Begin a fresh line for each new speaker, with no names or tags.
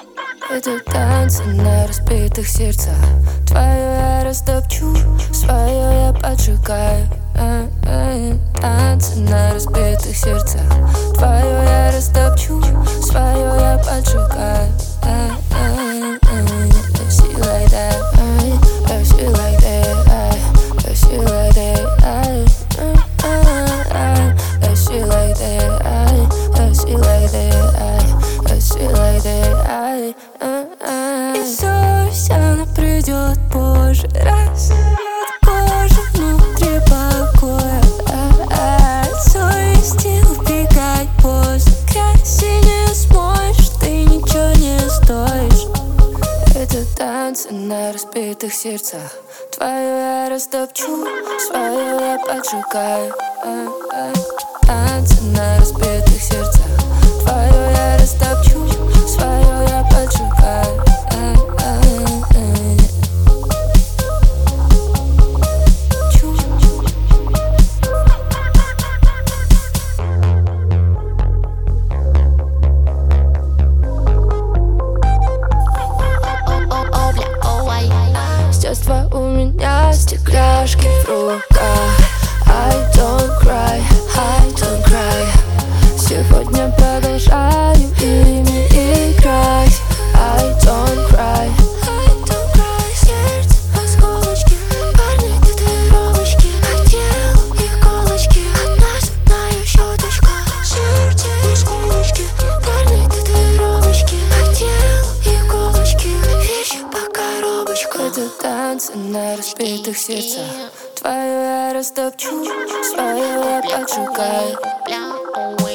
Это танцы на разбитых сердцах. Твое я растопчу, свое я поджигаю. Танцы на разбитых сердцах. Твое я растопчу, свое я поджигаю. I see like that, I see like that, I see like that, I see like that, I see like that, I see like that. И совесть она придет позже, рассвет кожи внутри покоя. Совести убегать поздно, грязи не смоешь, ты ничего не стоишь. Это танцы на разбитых сердцах. Твое я растопчу, свое я поджигаю. Танцы на разбитых сердцах. Твое я растопчу, свое я поджигаю. С детства у меня стекляшки в руках. I don't cry, I don't cry. Сегодня продолжаю ими играть. I don't cry, I don't cry. Сердце, осколочки, парни, татуировочки. Хотел иголочки, от нас одна еще точка. Сердце, осколочки, парни, татуировочки. Хотел иголочки, вещи по коробочкам. Это танцы на разбитых сердцах. Твое я растопчу, свое я поджигаю.